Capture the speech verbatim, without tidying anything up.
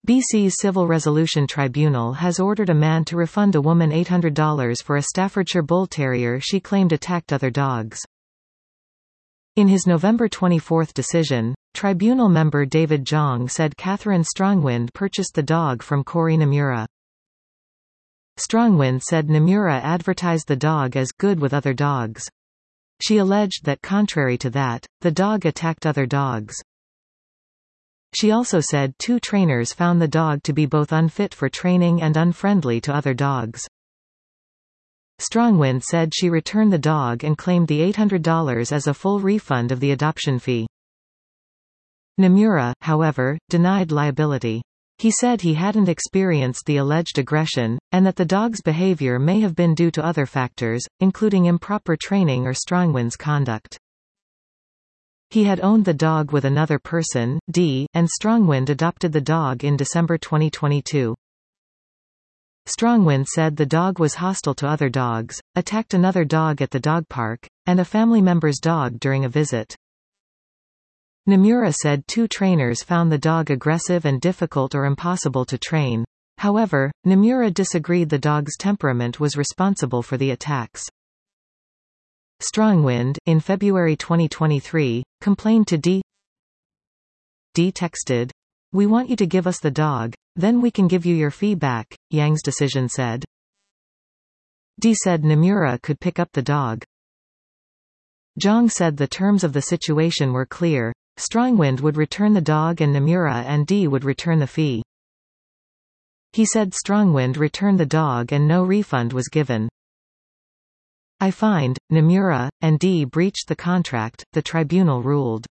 B C's Civil Resolution Tribunal has ordered a man to refund a woman eight hundred dollars for a Staffordshire Bull Terrier she claimed attacked other dogs. In his November twenty-fourth decision, tribunal member David Jong said Catherine Strongwind purchased the dog from Corey Nomura. Strongwind said Nomura advertised the dog as good with other dogs. She alleged that contrary to that, the dog attacked other dogs. She also said two trainers found the dog to be both unfit for training and unfriendly to other dogs. Strongwind said she returned the dog and claimed the eight hundred dollars as a full refund of the adoption fee. Nomura, however, denied liability. He said he hadn't experienced the alleged aggression, and that the dog's behavior may have been due to other factors, including improper training or Strongwind's conduct. He had owned the dog with another person, D, and Strongwind adopted the dog in December twenty twenty-two. Strongwind said the dog was hostile to other dogs, attacked another dog at the dog park, and a family member's dog during a visit. Nomura said two trainers found the dog aggressive and difficult or impossible to train. However, Nomura disagreed the dog's temperament was responsible for the attacks. Strongwind, in February twenty twenty-three, complained to D. D texted, "We want you to give us the dog, then we can give you your fee back," Yang's decision said. D said Nomura could pick up the dog. Jong said the terms of the situation were clear. Strongwind would return the dog and Nomura and D would return the fee. He said Strongwind returned the dog and no refund was given. "I find, Nomura, and D breached the contract," the tribunal ruled.